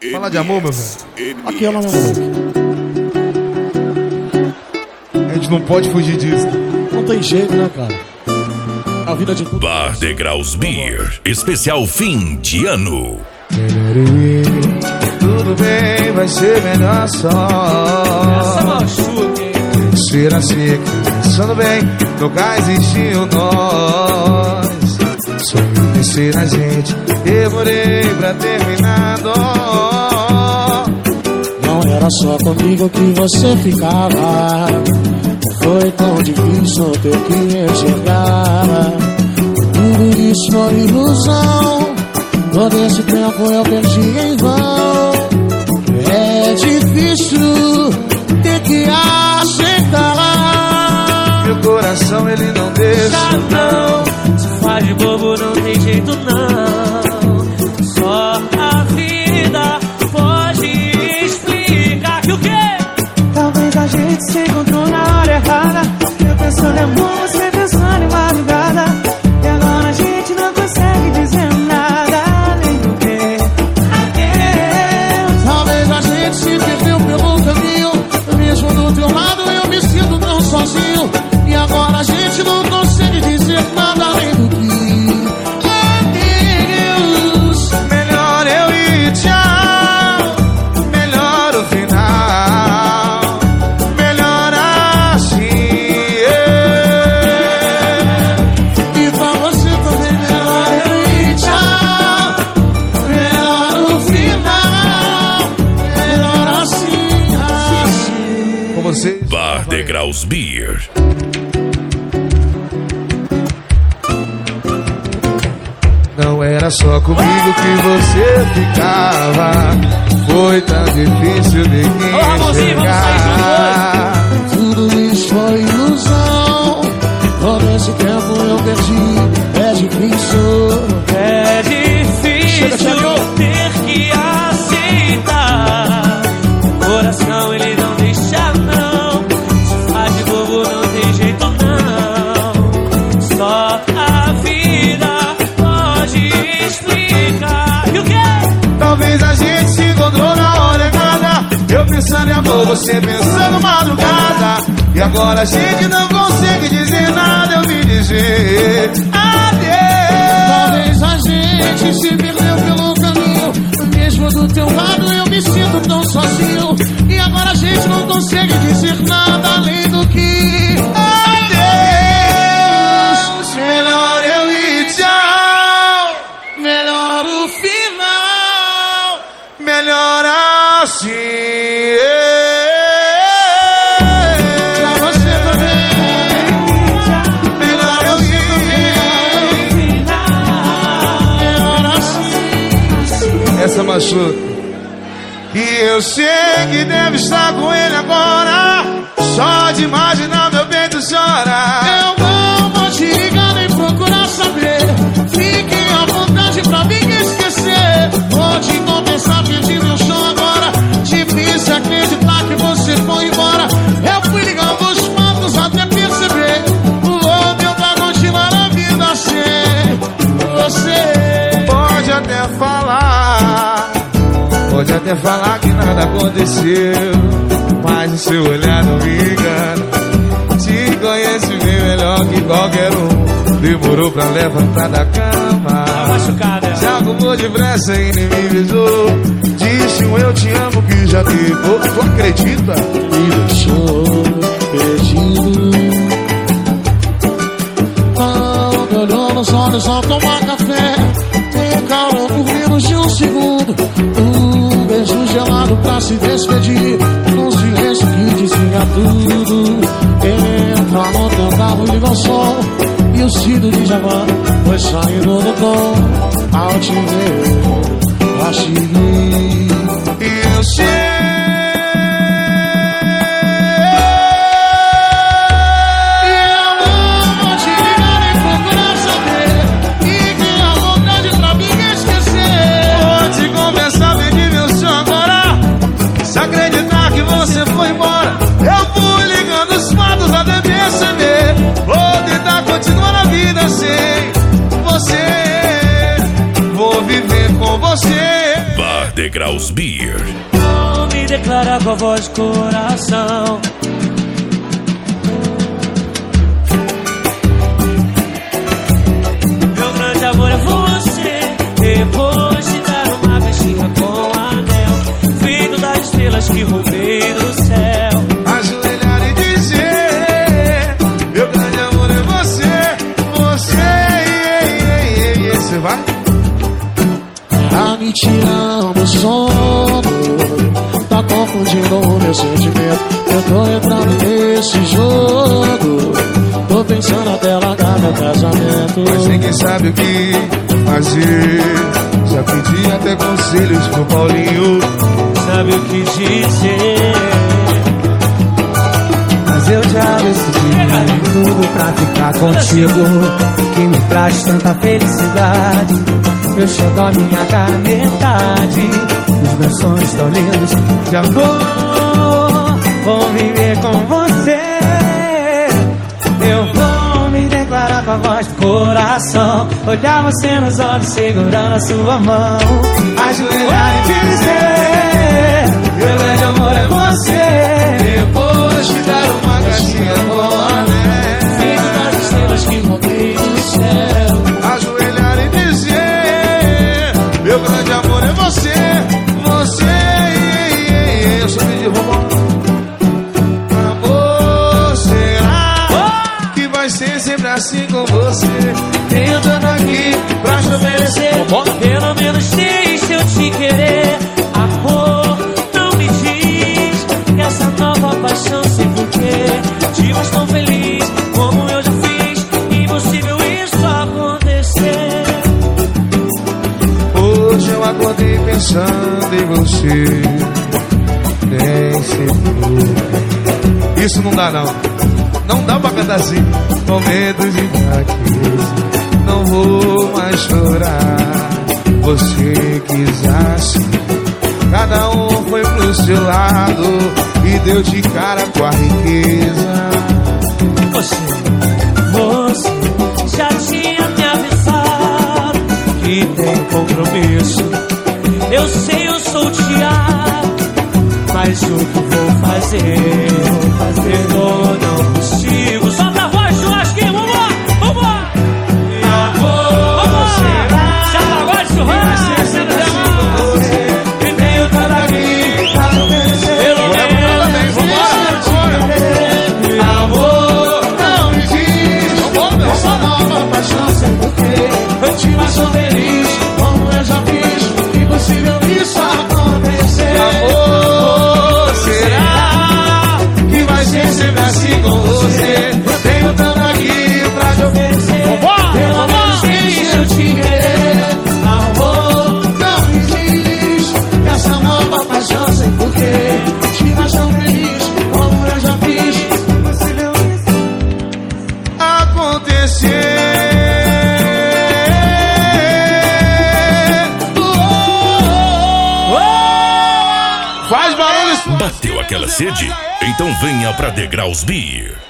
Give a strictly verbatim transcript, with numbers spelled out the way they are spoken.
Fala de amor, meu velho. Aqui é o nome amor. A gente não pode fugir disso. Não tem jeito, né, cara? A vida de tudo. Bar Degraus Beer, especial fim de ano. Tudo bem, vai ser melhor só. Essa machuca, hein? Ser assim, pensando bem, nunca existiu nós. Sonho vencer a gente, demorei pra terminar. Dó. Não era só comigo que você ficava. Foi tão difícil ter que enxergar. Tudo isso foi ilusão. Todo esse tempo eu perdi em vão. É difícil ter que aceitar. Meu coração ele não deixa. Já não, se faz de bobo não tem jeito não. Só a vida pode explicar que o quê? Talvez a gente se encontrou na hora errada. Eu pensando em amor, você pensando em madrugada. E agora a gente não consegue dizer nada além do que adeus. Talvez a gente se perdeu pelo caminho. Mesmo do teu lado eu me sinto tão sozinho. E agora a gente não consegue dizer nada além do que adeus. Melhor eu ir, tchau. Melhor o final. Melhor assim, yeah. E pra você também melhor eu ir, tchau. Melhor o final. Melhor assim, assim. Com você. Bar Degraus Beer. Não era só comigo que você ficava. Foi tão difícil ninguém Ô, Ramonzinho, vamos sair enxergar. Tudo isso foi ilusão. Todo esse tempo eu perdi. É difícil. É difícil ter que aceitar. O coração ele não deixa não. Se faz de bobo não tem jeito não. Só a vida pode explicar. E o quê? Talvez a gente se encontrou na hora errada. Eu pensando em amor, você pensando madrugada. E agora a gente não consegue dizer nada. Eu vim dizer adeus. Talvez a gente se perdeu pelo caminho. Mesmo do teu lado eu me sinto tão sozinho. E agora a gente não consegue dizer nada além do que adeus. Melhor eu ir, tchau. melhor o final. Melhor assim, yeah. Pra você também. Melhor eu ir. Melhor assim. Essa machuca. E eu sei que deve estar com ele agora. Só de imaginar meu peito chora. Eu não vou te ligar nem procurar saber. Fique à vontade pra mim esquecer. Vou te confessar, perdi meu chão agora. Difícil acreditar que você foi embora. Eu fui ligando os fatos até perceber. Vou tentar continuar a vida sem você. Pode até falar, pode até falar que nada aconteceu, mas o seu olhar não me engana. Te conhece bem melhor que qualquer um. Demorou pra levantar da cama. Tá machucada. Se arrumou depressa e nem me avisou. Disse um eu te amo que já ficou. Tu acredita? Me deixou perdido. Quando olhou nos olhos ao tomar café, me calou por menos de um segundo. Um beijo gelado pra se despedir. Num silêncio que dizia tudo. Entra no teu carro e liga o som. E o Cido de Javan foi saindo do tom. Ao te ver, achei. E eu sei. Acreditar que você foi embora. Eu fui ligando os fatos até perceber. Vou tentar continuar a vida sem você. Vou viver com você. Bar Degraus Beer. Vou me declarar com a voz de coração. Meu grande amor é você. Depois de dar uma caixinha com anel, feito das estrelas que roubei do céu. Ajoelhar e dizer: meu grande amor é você. Você, yeah, yeah, yeah. Você vai? Tá me tirando o sono, tá confundindo o meu sentimento. Eu tô entrando nesse jogo, tô pensando até largar meu casamento. Mas ninguém sabe o que fazer. Já pedi até conselhos pro Paulinho. Sabe o que dizer? Mas eu já decidi tudo pra ficar contigo, que me traz tanta felicidade. Eu chego a minha cara metade, os meus sonhos tão lindos de amor. Vou viver com você. Eu vou me declarar com a voz do coração, olhar você nos olhos segurando a sua mão, ajoelhar e dizer: meu grande amor é você. Depois de dar uma caixinha com anel, feito das estrelas que roubei do céu. ajoelhar e dizer: meu grande amor é você. Você, yeah, yeah, yeah. Eu sou de robô. Amor, será que vai ser sempre assim com você? Tentando aqui pra te oferecer. Pelo menos deixa eu te querer. Amor, não me diz que essa nova paixão sei porquê te faz tão feliz como eu já fiz. Impossível isso acontecer. Hoje eu acordei pensando em você. Nem sei por quê. Isso não dá não. Não dá pra cantar assim. Momentos de fraqueza, não vou mais chorar. Você quis assim, cada um foi pro seu lado e deu de cara com a riqueza. Você, você já tinha me avisado que tem compromisso. Eu sei, eu sou o Thiago, mas o que vou fazer? Vou fazer ou não consigo? Solta a voz, churrasquinho, vambora, vambora! Amor, será Já tá agora de churrasco, você não demora. que tenho tanto aqui pra te oferecer? Pelo menos, Vambora, amor, não me diz essa nova paixão sem porquê. Eu te faço feliz, como eu já fiz. Impossível isso acontecer. Amor, será que vai ser sempre assim com você? Eu tenho tanto aqui pra te oferecer. Pelo menos deixa eu te querer. Amor, não me diz que essa nova paixão sem porquê te faz tão feliz, como eu já fiz. Impossível isso Acontecer. Faz barulho. Bateu aquela sede? Então venha pra Degraus Beer.